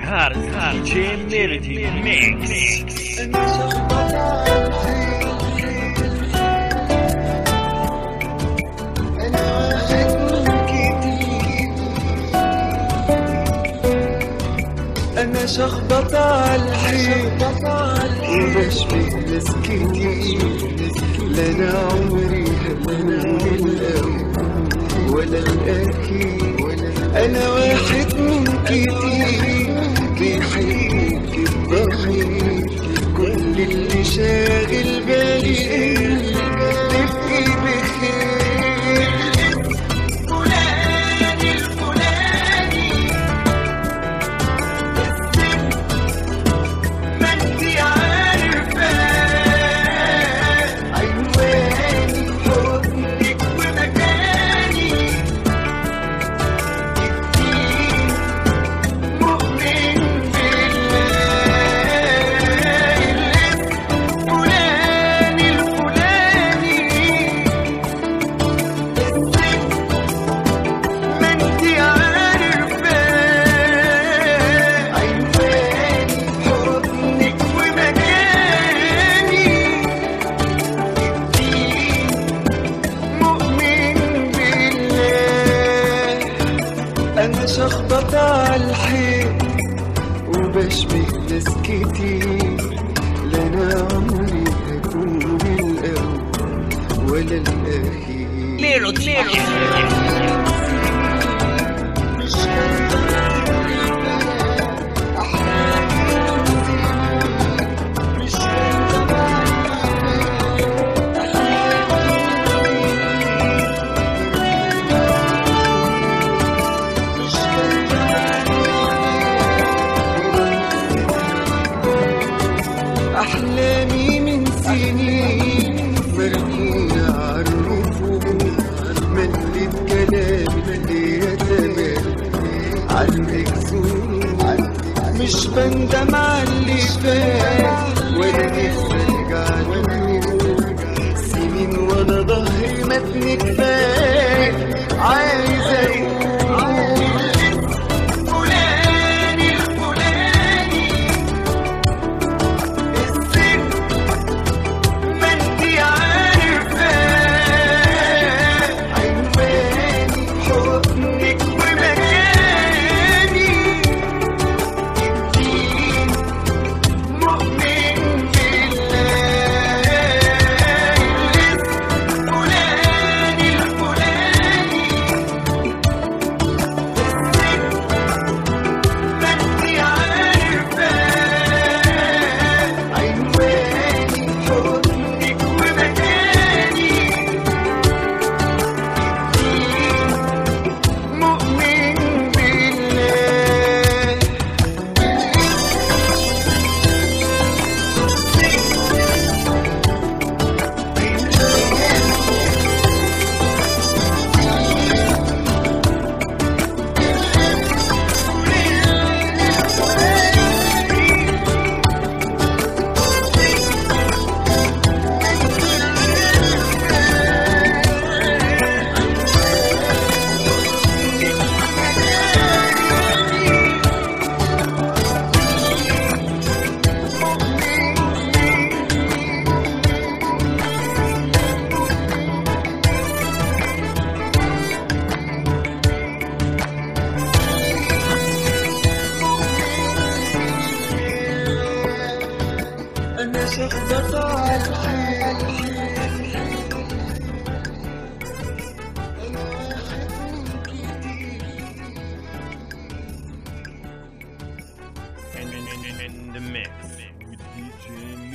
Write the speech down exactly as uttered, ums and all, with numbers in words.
هارد دي جي ميلودي ميكس. أنا شخبط عالحيط وبشبه ناس كتير، لا أنا عمري همني الأول ولا الأخير. أنا واحد من كتير بيحب الضمير، كل اللي شاغل بالي تبقي بخير. أنا شخبط عالحيط وبشبه ناس كتير، لا أنا عمري هكون الأول ولا الأخير. ميلودي أحلامي من سنين مركونة عالرفوف، مليت كلامي اللي يتمل عالمكسور. مش بندم عاللي فات ولا نفسي ارجع له، سنين وانا ظهري متني كفاية عايز اقول أنا شخبط عالحيط. in the mix with D J